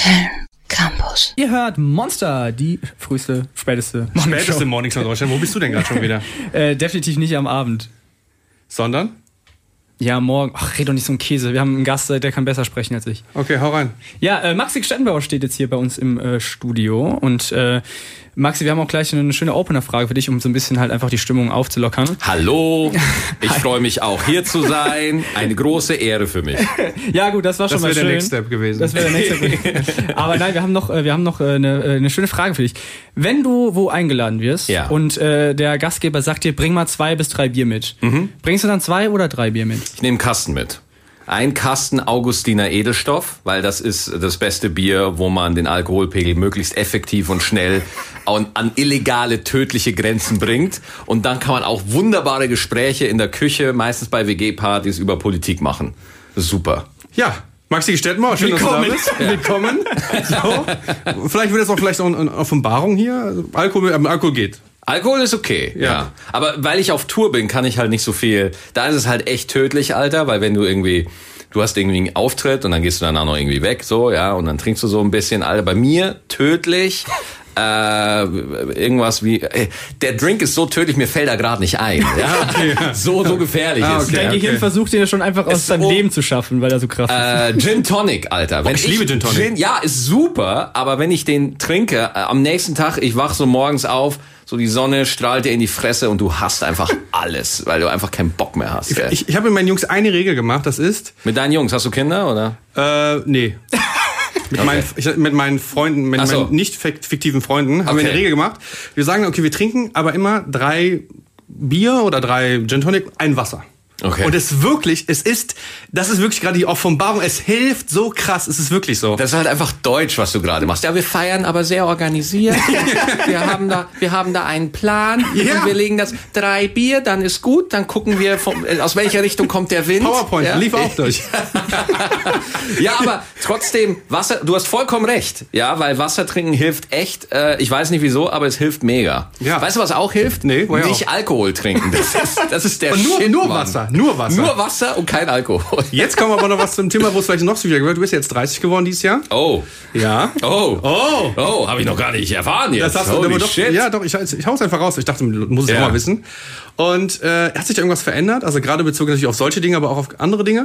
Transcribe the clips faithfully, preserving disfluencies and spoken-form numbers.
Film Campus. Ihr hört Monster, die früheste, späteste Morningshow. Späteste Morningshow in Deutschland. Wo bist du denn gerade schon wieder? äh, definitiv nicht am Abend. Sondern? Ja, morgen. Ach, red doch nicht so ein Käse. Wir haben einen Gast, der kann besser sprechen als ich. Okay, hau rein. Ja, äh, Maxi Stettenbauer steht jetzt hier bei uns im äh, Studio. Und äh, Maxi, wir haben auch gleich eine schöne Opener-Frage für dich, um so ein bisschen halt einfach die Stimmung aufzulockern. Hallo, ich freue mich auch hier zu sein. Eine große Ehre für mich. Ja gut, das war schon das mal schön. Das wäre der Next Step gewesen. Das wäre der Next Step. Aber nein, wir haben noch, wir haben noch eine, eine schöne Frage für dich. Wenn du wo eingeladen wirst ja. und äh, der Gastgeber sagt dir, bring mal zwei bis drei Bier mit. Mhm. Bringst du dann zwei oder drei Bier mit? Ich nehme einen Kasten mit. Ein Kasten Augustiner Edelstoff, weil das ist das beste Bier, wo man den Alkoholpegel möglichst effektiv und schnell an, an illegale, tödliche Grenzen bringt. Und dann kann man auch wunderbare Gespräche in der Küche, meistens bei W G-Partys, über Politik machen. Das ist super. Ja, Maxi Stettenbauer, schön, Willkommen. dass du da bist. Ja. Willkommen. So. Vielleicht wird das auch vielleicht auch eine Offenbarung hier. Also Alkohol, ähm, Alkohol geht. Alkohol ist okay, ja. ja. Aber weil ich auf Tour bin, kann ich halt nicht so viel. Da ist es halt echt tödlich, Alter, weil wenn du irgendwie, du hast irgendwie einen Auftritt und dann gehst du danach noch irgendwie weg, so, ja, und dann trinkst du so ein bisschen, Alter. Bei mir tödlich, äh, irgendwas wie, ey, der Drink ist so tödlich, mir fällt da gerade nicht ein, ja. Okay, ja. So, so gefährlich ah, okay, ist. Dein okay. Gehirn versucht den ja schon einfach aus Es seinem oh, Leben zu schaffen, weil er so krass äh, ist. Gin Tonic, Alter. Wenn oh, ich, ich liebe Gin Tonic. Gin, ja, ist super, aber wenn ich den trinke, äh, am nächsten Tag, ich wach so morgens auf, so die Sonne strahlt dir in die Fresse und du hast einfach alles, weil du einfach keinen Bock mehr hast. Ich, ich, ich habe mit meinen Jungs eine Regel gemacht, das ist... Mit deinen Jungs, hast du Kinder, oder? Äh, nee. Mit, okay. meinen, ich, mit meinen Freunden, mit so. meinen nicht fiktiven Freunden haben okay. wir eine Regel gemacht. Wir sagen, okay, wir trinken aber immer drei Bier oder drei Gin Tonic, ein Wasser. Okay. Und es wirklich, es ist, das ist wirklich gerade die Offenbarung, es hilft so krass, es ist wirklich so. Das ist halt einfach deutsch, was du gerade machst. Ja, wir feiern aber sehr organisiert. wir haben da, wir haben da einen Plan ja. und wir legen das drei Bier, dann ist gut, dann gucken wir, vom, aus welcher Richtung kommt der Wind. PowerPoint, ja? lief auch durch. Ja, aber trotzdem, Wasser, du hast vollkommen recht, ja, weil Wasser trinken hilft echt, äh, ich weiß nicht wieso, aber es hilft mega. Ja. Weißt du, was auch hilft? Nee, woher Nicht auch? Alkohol trinken. Das ist, das ist der und nur, Shit, nur Mann. Wasser, nur Wasser. Nur Wasser und kein Alkohol. Jetzt kommen wir aber noch was zum Thema, wo es vielleicht noch so viel gehört. Du bist jetzt dreißig geworden dieses Jahr. Oh. Ja. Oh. Oh. Oh, habe ich noch gar nicht erfahren jetzt. Das hast du Holy aber doch, shit. ja, doch, ich, ich hau's einfach raus. Ich dachte, du musst es Ja. auch mal wissen. Und äh, hat sich da irgendwas verändert? Also gerade bezogen natürlich auf solche Dinge, aber auch auf andere Dinge?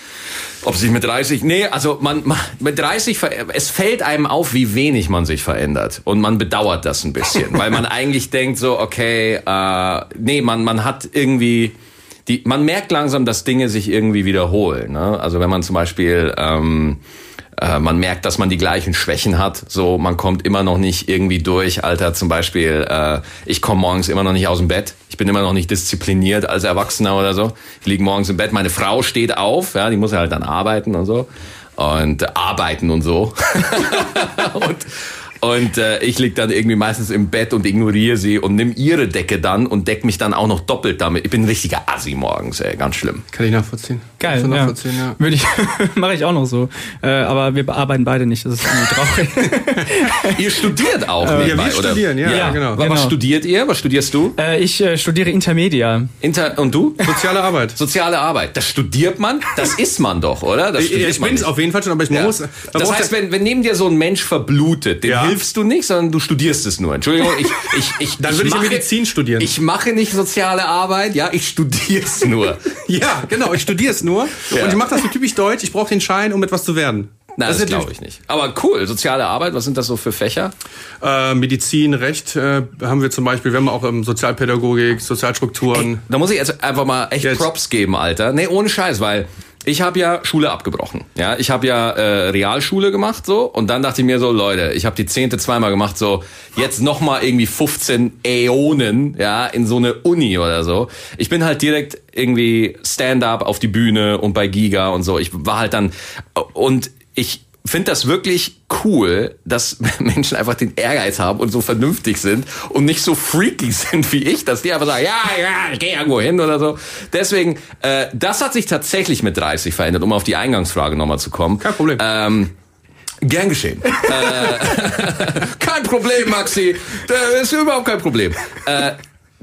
Ob sich mit dreißig, nee, also man, man mit dreißig, es fällt einem auf, wie wenig man sich verändert und man bedauert das ein bisschen, weil man eigentlich denkt so, okay, äh, nee, man man hat irgendwie die, man merkt langsam, dass Dinge sich irgendwie wiederholen. Ne? Also wenn man zum Beispiel ähm, äh, man merkt, dass man die gleichen Schwächen hat, so man kommt immer noch nicht irgendwie durch, Alter. Zum Beispiel, äh, ich komme morgens immer noch nicht aus dem Bett. Ich bin immer noch nicht diszipliniert als Erwachsener oder so. Ich liege morgens im Bett, meine Frau steht auf, ja, die muss halt dann arbeiten und so. Und äh, arbeiten und so. und und äh, ich lieg dann irgendwie meistens im Bett und ignoriere sie und nimm ihre Decke dann und deck mich dann auch noch doppelt damit. Ich bin ein richtiger Assi morgens, ey, ganz schlimm. Kann ich nachvollziehen. Geil, Kann ich ja. nachvollziehen, ja. Würde ich, mache ich auch noch so. Äh, aber wir arbeiten beide nicht, das ist irgendwie traurig. Ihr studiert auch Ja, nebenbei, wir oder? studieren, ja, ja, genau. Was Genau. studiert ihr? Was studierst du? äh, ich äh, studiere Intermedia. Inter und du? Soziale Arbeit. Soziale Arbeit. Das studiert man? Das ist man doch, oder? Das Ich, studiert ich man bin's nicht. auf jeden Fall schon, aber ich Ja. muss... man Das braucht heißt, ja- wenn, wenn neben dir so ein Mensch verblutet, dem Ja. hilfst du nicht, sondern du studierst es nur. Entschuldigung, ich, ich, ich, Dann würde ich mache, Medizin studieren. Ich mache nicht soziale Arbeit, ja, ich studiere es nur. Ja, genau, ich studiere es nur. Ja. Und ich mache das so typisch deutsch, ich brauche den Schein, um etwas zu werden. Nein, das, ist glaube ich nicht. Aber cool, soziale Arbeit, was sind das so für Fächer? Äh, Medizin, Recht äh, haben wir zum Beispiel, wir haben auch ähm, Sozialpädagogik, Sozialstrukturen. Da muss ich jetzt einfach mal echt Jetzt. Props geben, Alter. Nee, ohne Scheiß, weil ich habe ja Schule abgebrochen. Ja, ich habe ja äh, Realschule gemacht so und dann dachte ich mir so, Leute, ich habe die zehnte zweimal gemacht, so jetzt noch mal irgendwie fünfzehn Äonen, ja, in so eine Uni oder so. Ich bin halt direkt irgendwie Stand-up auf die Bühne und bei Giga und so. Ich war halt dann und ich finde das wirklich cool, dass Menschen einfach den Ehrgeiz haben und so vernünftig sind und nicht so freaky sind wie ich, dass die einfach sagen, ja, ja, ich gehe irgendwo hin oder so. Deswegen, äh, das hat sich tatsächlich mit dreißig verändert, um auf die Eingangsfrage nochmal zu kommen. Kein Problem. Ähm, gern geschehen. äh, kein Problem, Maxi. Das ist überhaupt kein Problem. Äh,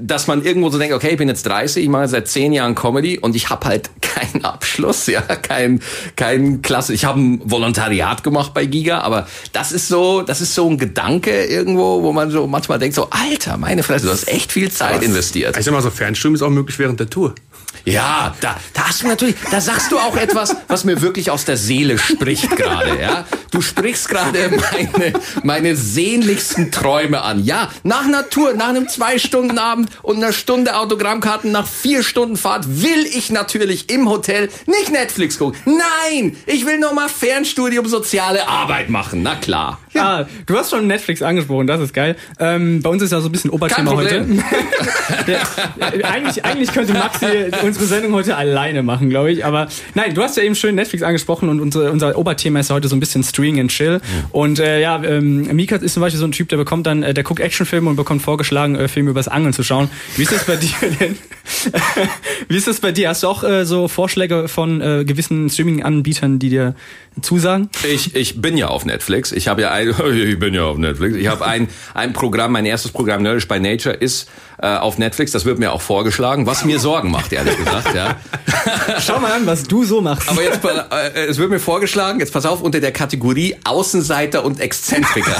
dass man irgendwo so denkt, okay, ich bin jetzt dreißig, ich mache seit zehn Jahren Comedy und ich habe halt keinen Abschluss, ja, kein kein Klasse. Ich habe ein Volontariat gemacht bei Giga, aber das ist so, das ist so ein Gedanke irgendwo, wo man so manchmal denkt, so Alter, meine Fresse, du hast echt viel Zeit was? investiert. Ich sag mal so, Fernstudium ist auch möglich während der Tour. Ja, da, da hast du natürlich, da sagst du auch etwas, was mir wirklich aus der Seele spricht gerade, ja. Du sprichst gerade meine, meine sehnlichsten Träume an. Ja, nach einer Tour, nach einem Zwei-Stunden-Abend und einer Stunde Autogrammkarten, nach vier Stunden Fahrt will ich natürlich im Hotel nicht Netflix gucken. Nein, ich will nochmal Fernstudium soziale Arbeit machen, na klar. Ja, ah, du hast schon Netflix angesprochen, das ist geil. Ähm, bei uns ist ja so ein bisschen Oberthema heute. Der, eigentlich, eigentlich könnte Maxi unsere Sendung heute alleine machen, glaube ich. Aber nein, du hast ja eben schön Netflix angesprochen und unsere, unser Oberthema ist ja heute so ein bisschen Streaming and Chill. Mhm. Und äh, ja, ähm, Mika ist zum Beispiel so ein Typ, der bekommt dann, äh, der guckt Actionfilme und bekommt vorgeschlagen, äh, Filme übers Angeln zu schauen. Wie ist das bei dir denn? Wie ist das bei dir? Hast du auch äh, so Vorschläge von äh, gewissen Streaming-Anbietern, die dir zusagen? Ich, ich bin ja auf Netflix. Ich habe ja ein, ich bin ja auf Netflix. Ich habe ein, ein Programm, mein erstes Programm, Nerdish by Nature, ist äh, auf Netflix. Das wird mir auch vorgeschlagen, was mir Sorgen macht, ehrlich gesagt. Ja. Schau mal an, was du so machst. Aber jetzt, äh, es wird mir vorgeschlagen, jetzt pass auf, unter der Kategorie Außenseiter und Exzentriker.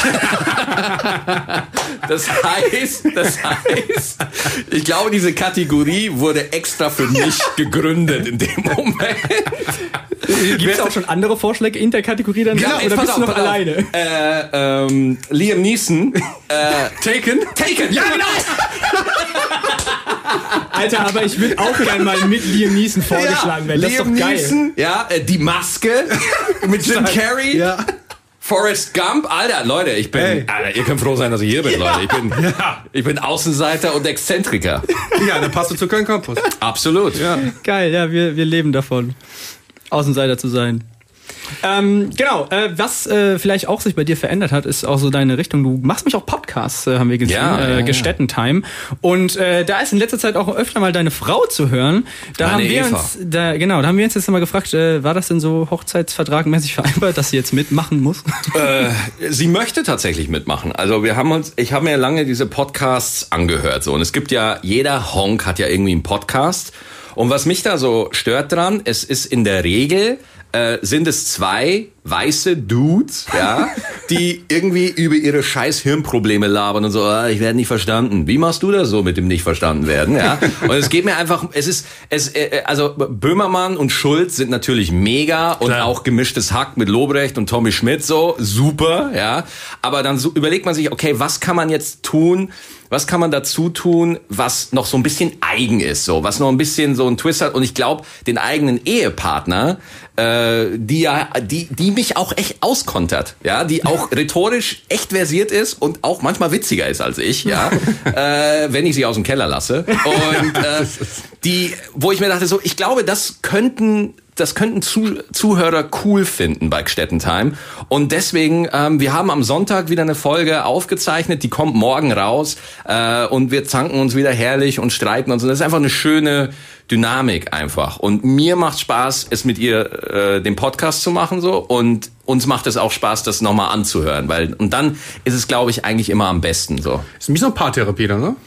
Das heißt, das heißt, ich glaube, diese Kategorie wurde extra für mich gegründet in dem Moment. Gibt es auch schon andere Vorschläge in der Kategorie dann? Ja, oder bist auf, du noch alleine? Äh, ähm, Liam Neeson. Äh, Taken? Taken, ja genau! Alter, aber ich würde auch gerne mal mit Liam Neeson vorgeschlagen werden. Das Liam ist doch geil. Neeson, ja, äh, die Maske mit Jim Carrey. Ja. Forrest Gump, Alter, Leute, ich bin, hey. Alter, ihr könnt froh sein, dass ich hier bin, ja. Leute. Ich bin, ja. ich bin Außenseiter und Exzentriker. Ja, dann passt du zu Köln Campus. Absolut. Ja. Geil, ja, wir, wir leben davon, Außenseiter zu sein. Ähm, genau, äh, was äh, vielleicht auch sich bei dir verändert hat, ist auch so deine Richtung. Du machst mich auch Podcasts, äh, haben wir gesehen, ja, äh, ja, Gestetten-Time. Und äh, da ist in letzter Zeit auch öfter mal deine Frau zu hören. Da Meine haben wir Eva. uns, da, genau, da haben wir uns jetzt mal gefragt, äh, war das denn so hochzeitsvertragmäßig vereinbart, dass sie jetzt mitmachen muss? Äh, sie möchte tatsächlich mitmachen. Also wir haben uns, ich habe mir lange diese Podcasts angehört, so, und es gibt ja, jeder Honk hat ja irgendwie einen Podcast. Und was mich da so stört dran, es ist in der Regel, äh, sind es zwei weiße Dudes, ja, die irgendwie über ihre scheiß Hirnprobleme labern und so, ah, ich werde nicht verstanden. Wie machst du das so mit dem nicht verstanden werden, ja? Und es geht mir einfach, es ist, es, äh, also Böhmermann und Schulz sind natürlich mega und Klar. auch gemischtes Hack mit Lobrecht und Tommy Schmidt so, super, ja. Aber dann so überlegt man sich, okay, was kann man jetzt tun, was kann man dazu tun, was noch so ein bisschen eigen ist, so, was noch ein bisschen so ein Twist hat. Und ich glaube, den eigenen Ehepartner, äh, die ja, die, die mich auch echt auskontert, ja, die auch rhetorisch echt versiert ist und auch manchmal witziger ist als ich, ja, äh, wenn ich sie aus dem Keller lasse. Und äh, die, wo ich mir dachte, so, ich glaube, das könnten Das könnten Zu- Zuhörer cool finden bei Gstetten-Time. Und deswegen, ähm, wir haben am Sonntag wieder eine Folge aufgezeichnet, die kommt morgen raus. Äh, und wir zanken uns wieder herrlich und streiten uns. Und das ist einfach eine schöne Dynamik einfach. Und mir macht Spaß, es mit ihr, äh, den Podcast zu machen so. Und uns macht es auch Spaß, das nochmal anzuhören. Weil, und dann ist es, glaube ich, eigentlich immer am besten so. Ist ein bisschen Paartherapie dann, ne?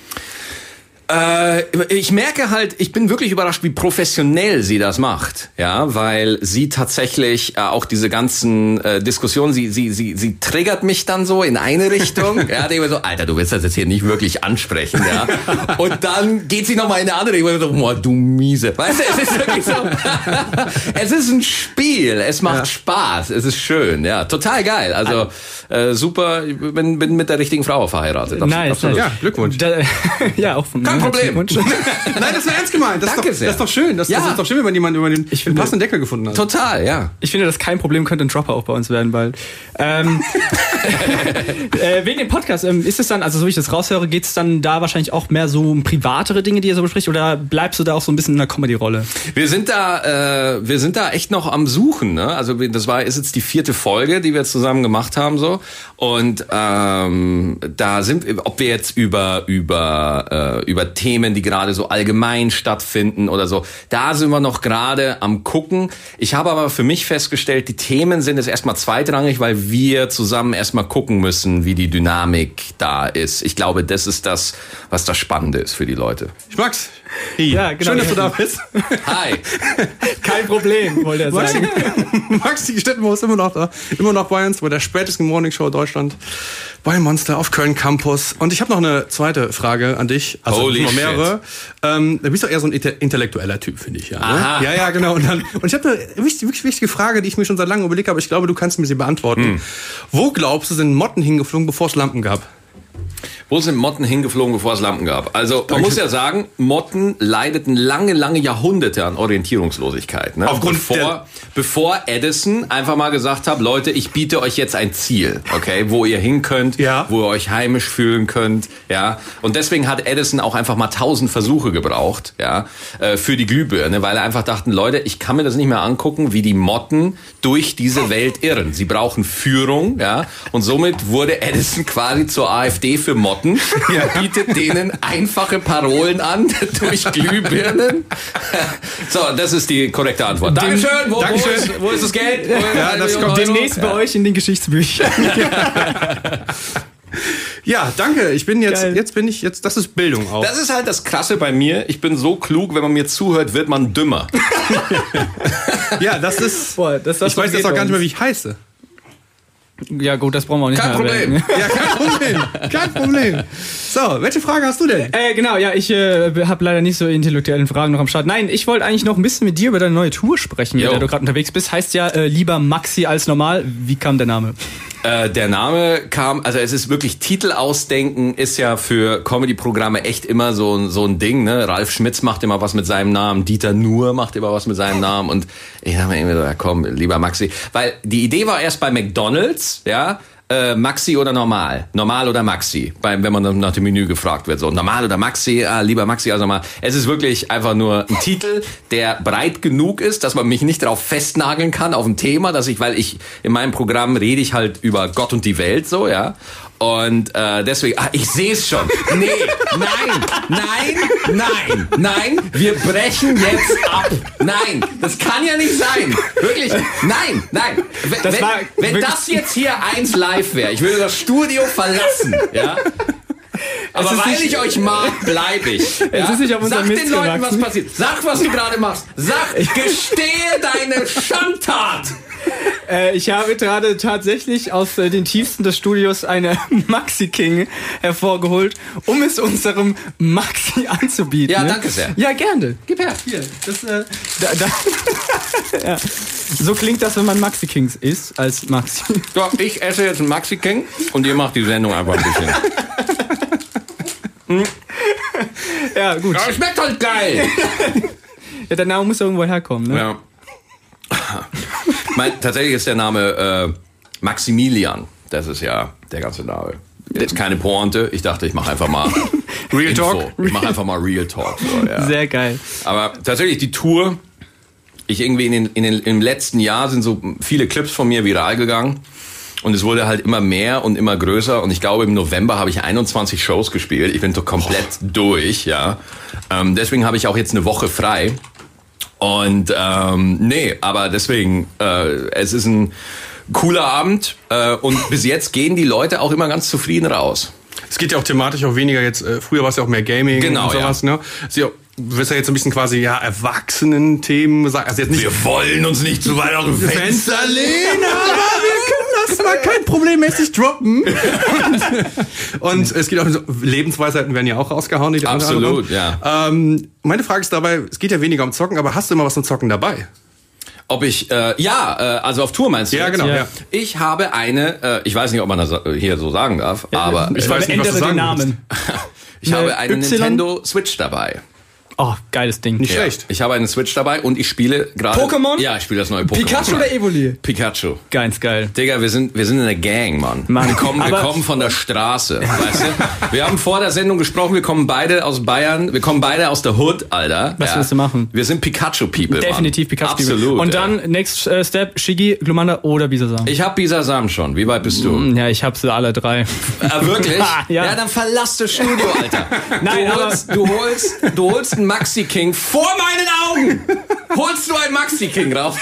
Äh, ich merke halt, ich bin wirklich überrascht, wie professionell sie das macht, ja, weil sie tatsächlich äh, auch diese ganzen äh, Diskussionen, sie sie sie sie triggert mich dann so in eine Richtung, ja, denke mir so, Alter, du willst das jetzt hier nicht wirklich ansprechen, ja, und dann geht sie nochmal in eine andere Richtung, so, boah, du miese, weißt du, es ist wirklich so, es ist ein Spiel, es macht ja. Spaß, es ist schön, ja, total geil, also äh, super, ich bin, bin mit der richtigen Frau verheiratet. Nice, absolut. Ja, Glückwunsch. Da, ja, auch von mir. Kein Problem. Nein, das war ernst gemeint. Das, Danke ist, doch, sehr. das ist doch schön. Das, ja. das ist doch schön, wenn jemand über den, den passenden Deckel gefunden hat. Total, ja. Ich finde, das kein Problem, könnte ein Dropper auch bei uns werden bald. Ähm, äh, wegen dem Podcast, ähm, ist es dann, also so wie ich das raushöre, geht es dann da wahrscheinlich auch mehr so um privatere Dinge, die ihr so bespricht, oder bleibst du da auch so ein bisschen in der Comedy-Rolle? Wir sind da, äh, wir sind da echt noch am Suchen, ne? Also das war ist jetzt die vierte Folge, die wir zusammen gemacht haben, so. Und ähm, da sind, ob wir jetzt über über äh, über Themen, die gerade so allgemein stattfinden oder so, da sind wir noch gerade am gucken. Ich habe aber für mich festgestellt, die Themen sind jetzt erstmal zweitrangig, weil wir zusammen erstmal erstmal gucken müssen, wie die Dynamik da ist. Ich glaube, das ist das, was das Spannende ist für die Leute. Ich mag's. Hey. Ja, genau. Schön, dass du da bist. Hi. Kein Problem, wollte er sagen. Maxi Stettenbauer ist immer noch da, immer noch bei uns, bei der spätesten Morning Show Deutschland, bei Monster auf Köln Campus. Und ich habe noch eine zweite Frage an dich. Also Holy noch mehrere. Ähm, du bist doch eher so ein intellektueller Typ, finde ich. Ja, ne? Aha. ja, ja, genau. Und, dann, und ich habe eine wichtige, wirklich wichtige Frage, die ich mir schon seit langem überlegt habe. Ich glaube, du kannst mir sie beantworten. Hm. Wo glaubst du, sind Motten hingeflogen, bevor es Lampen gab? Wo sind Motten hingeflogen, bevor es Lampen gab? Also man muss ja sagen, Motten leideten lange, lange Jahrhunderte an Orientierungslosigkeit. Ne? Aufgrund bevor, der bevor Edison einfach mal gesagt hat, Leute, ich biete euch jetzt ein Ziel, okay, wo ihr hin könnt, ja. wo ihr euch heimisch fühlen könnt, ja. Und deswegen hat Edison auch einfach mal tausend Versuche gebraucht, ja, für die Glühbirne, weil er einfach dachten, Leute, ich kann mir das nicht mehr angucken, wie die Motten durch diese Welt irren. Sie brauchen Führung, ja. Und somit wurde Edison quasi zur AfD für Motten. Ja. Bietet denen einfache Parolen an durch Glühbirnen. So, das ist die korrekte Antwort. Dankeschön. Wo, Dankeschön. Wo, ist, wo ist das Geld? Ja, das kommt demnächst bei euch in den Geschichtsbüchern. Ja, danke. Ich bin jetzt, Geil. jetzt bin ich jetzt, das ist Bildung auch. Das ist halt das Krasse bei mir. Ich bin so klug, wenn man mir zuhört, wird man dümmer. Ja, das ist, Boah, das ich weiß jetzt auch gar nicht mehr, wie ich heiße. Ja gut, das brauchen wir auch nicht Kein mehr Problem. erwähnen. Ja, kein Problem. Kein Problem. So, welche Frage hast du denn? Äh, genau, ja, ich äh, habe leider nicht so intellektuellen Fragen noch am Start. Nein, ich wollte eigentlich noch ein bisschen mit dir über deine neue Tour sprechen, mit Jo. der du gerade unterwegs bist. Heißt ja äh, lieber Maxi als normal. Wie kam der Name? Äh, der Name kam, also es ist wirklich, Titel ausdenken ist ja für Comedy-Programme echt immer so, so ein Ding, ne? Ralf Schmitz macht immer was mit seinem Namen, Dieter Nuhr macht immer was mit seinem Namen und ich habe mir irgendwie so, ja komm, lieber Maxi. Weil die Idee war erst bei McDonald's, ja, äh, Maxi oder normal? Normal oder Maxi? Beim, wenn man dann nach dem Menü gefragt wird. So, normal oder Maxi? Ah, lieber Maxi als normal. Es ist wirklich einfach nur ein Titel, der breit genug ist, dass man mich nicht darauf festnageln kann, auf ein Thema, dass ich, weil ich in meinem Programm rede ich halt über Gott und die Welt, so, ja. Und äh, deswegen, ah, ich sehe es schon. Nee, nein, nein, nein, nein, wir brechen jetzt ab. Nein, das kann ja nicht sein. Wirklich, nein, nein. W Das wenn war wenn das jetzt hier eins live wäre, ich würde das Studio verlassen, ja. Aber weil nicht, ich euch mag, bleibe ich. Ja? Es ist nicht auf unserem Sag Mist den Leuten, gewachsen. was passiert. Sag, was du gerade machst. Sag, gestehe deine Schandtat. Äh, ich habe gerade tatsächlich aus äh, den Tiefsten des Studios eine Maxi King hervorgeholt, um es unserem Maxi anzubieten. Ja, ne? danke sehr. Ja, gerne. Gib her. Hier. Das, äh, da, da. Ja. So klingt das, wenn man Maxi Kings isst, als Maxi. So, ich esse jetzt einen Maxi King und ihr macht die Sendung einfach ein bisschen. Hm. Ja, gut. Ja, schmeckt halt geil. Ja, der Name muss irgendwo herkommen, ne? Ja. Mein, tatsächlich ist der Name äh, Maximilian. Das ist ja der ganze Name. Jetzt keine Pointe. Ich dachte, ich mache einfach mal Real Info. Talk. Ich mache einfach mal Real Talk. So, ja. Sehr geil. Aber tatsächlich die Tour. Ich irgendwie in den, in den, im letzten Jahr sind so viele Clips von mir viral gegangen. Und es wurde halt immer mehr und immer größer. Und ich glaube, im November habe ich einundzwanzig Shows gespielt. Ich bin doch komplett oh. durch, ja. Ähm, deswegen habe ich auch jetzt eine Woche frei. Und ähm, nee, aber deswegen, äh, es ist ein cooler Abend. Äh, und bis jetzt gehen die Leute auch immer ganz zufrieden raus. Es geht ja auch thematisch auch weniger jetzt, äh, früher war es ja auch mehr Gaming Genau, und sowas, ja. ne? Sie ja, du wirst ja jetzt ein bisschen quasi, ja, Erwachsenen-Themen sagen. Also jetzt nicht, Wir wollen uns nicht zu weit aus dem Fenster Fenster lehnen, aber wir können das mal kein problemmäßig droppen. Und, und es geht auch so, Lebensweisheiten werden ja auch rausgehauen. Die Absolut, ja. Ähm, meine Frage ist dabei, es geht ja weniger um Zocken, aber hast du immer was zum Zocken dabei? Ob ich, äh, ja, äh, also auf Tour meinst du? Ja, jetzt? genau. Ja. Ja. Ich habe eine, äh, ich weiß nicht, ob man das hier so sagen darf, aber ich weiß nicht, was du Ändere den sagen Namen. ich habe eine Y? Nintendo Switch dabei. Oh, geiles Ding. Nicht Ja. schlecht. Ich habe eine Switch dabei und ich spiele gerade... Pokémon? Ja, ich spiele das neue Pokémon. Pikachu oder Evoli? Pikachu. Ganz geil. Digga, wir sind, wir sind in der Gang, Mann. Mann. Wir kommen, wir Aber- kommen von der Straße, weißt du? Wir haben vor der Sendung gesprochen, wir kommen beide aus Bayern, wir kommen beide aus der Hood, Alter. Was willst du machen? Wir sind Pikachu-People, Definitiv Mann. Pikachu. Absolut. Und ja. dann, next äh, Step, Shiggy, Glumanda oder Bisasam. Ich hab Bisasam schon. Wie weit bist du? Ja, ich hab sie alle drei. Ah, wirklich? Ja. Ja, dann verlass das Studio, Alter. Nein, du aber- holst, du holst, du holst ein einen Maxi King vor meinen Augen. Holst du einen Maxi King raus?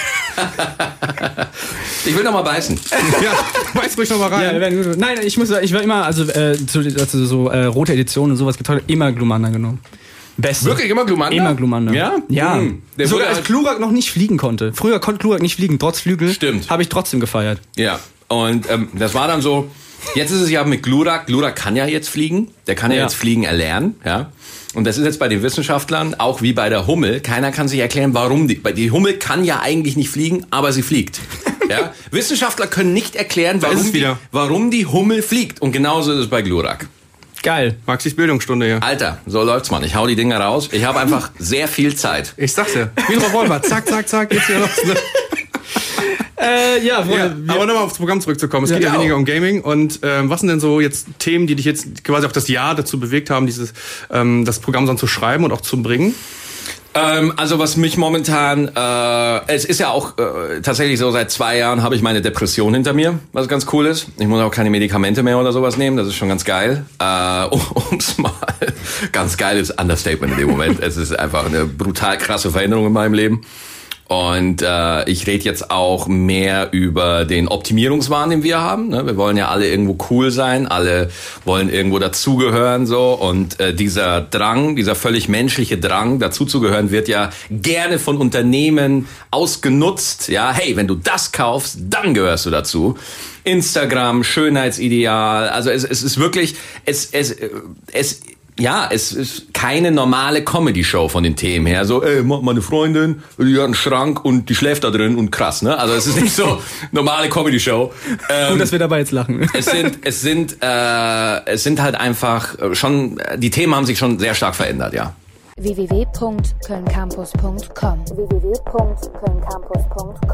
Ich will noch mal beißen. Ja, beiß ruhig noch mal rein. Ja, nein, ich muss, ich war immer, also, äh, zu, also so äh, rote Editionen und sowas getragen, immer Glumanda genommen. Beste. Wirklich immer Glumanda? Immer Glumanda. Ja? Ja. Mhm. Der Sogar als halt Glurak noch nicht fliegen konnte. Früher konnte Glurak nicht fliegen, trotz Flügel. Stimmt. Habe ich trotzdem gefeiert. Ja. Und ähm, das war dann so, jetzt ist es ja mit Glurak, Glurak kann ja jetzt fliegen, der kann ja, ja jetzt Fliegen erlernen, ja. Und das ist jetzt bei den Wissenschaftlern, auch wie bei der Hummel, keiner kann sich erklären, warum die, die Hummel kann ja eigentlich nicht fliegen, aber sie fliegt. Ja? Wissenschaftler können nicht erklären, warum die, warum die Hummel fliegt. Und genauso ist es bei Glurak. Geil. Maxis Bildungsstunde hier. Alter, so läuft's, Mann. Ich hau die Dinger raus. Ich habe einfach sehr viel Zeit. Ich sag's ja. Wie ein Revolver. Zack, zack, zack, geht's hier los. Äh, ja, Freunde, ja, aber nochmal aufs Programm zurückzukommen. Es ja, geht ja genau. weniger um Gaming. Und ähm, was sind denn so jetzt Themen, die dich jetzt quasi auch das Jahr dazu bewegt haben, dieses ähm, das Programm dann zu schreiben und auch zu bringen? Ähm, also was mich momentan, äh, es ist ja auch äh, tatsächlich so, seit zwei Jahren habe ich meine Depression hinter mir, was ganz cool ist. Ich muss auch keine Medikamente mehr oder sowas nehmen, das ist schon ganz geil. Äh, um's mal, ganz geil ist Understatement in dem Moment. Es ist einfach eine brutal krasse Veränderung in meinem Leben. Und äh, ich rede jetzt auch mehr über den Optimierungswahn, den wir haben. Ne? Wir wollen ja alle irgendwo cool sein, alle wollen irgendwo dazugehören so. Und äh, dieser Drang, dieser völlig menschliche Drang, dazuzugehören, wird ja gerne von Unternehmen ausgenutzt. Ja, hey, wenn du das kaufst, dann gehörst du dazu. Instagram, Schönheitsideal. Also es, es ist wirklich, es, es, es ja, es ist keine normale Comedy-Show von den Themen her. So, ey, meine Freundin, die hat einen Schrank und die schläft da drin und krass, ne? Also es ist nicht so normale Comedy-Show. Ähm, Gut, dass wir dabei jetzt lachen. Es sind, es sind, äh, es sind halt einfach schon, die Themen haben sich schon sehr stark verändert, ja. w w w punkt köln campus punkt com w w w punkt köln campus punkt com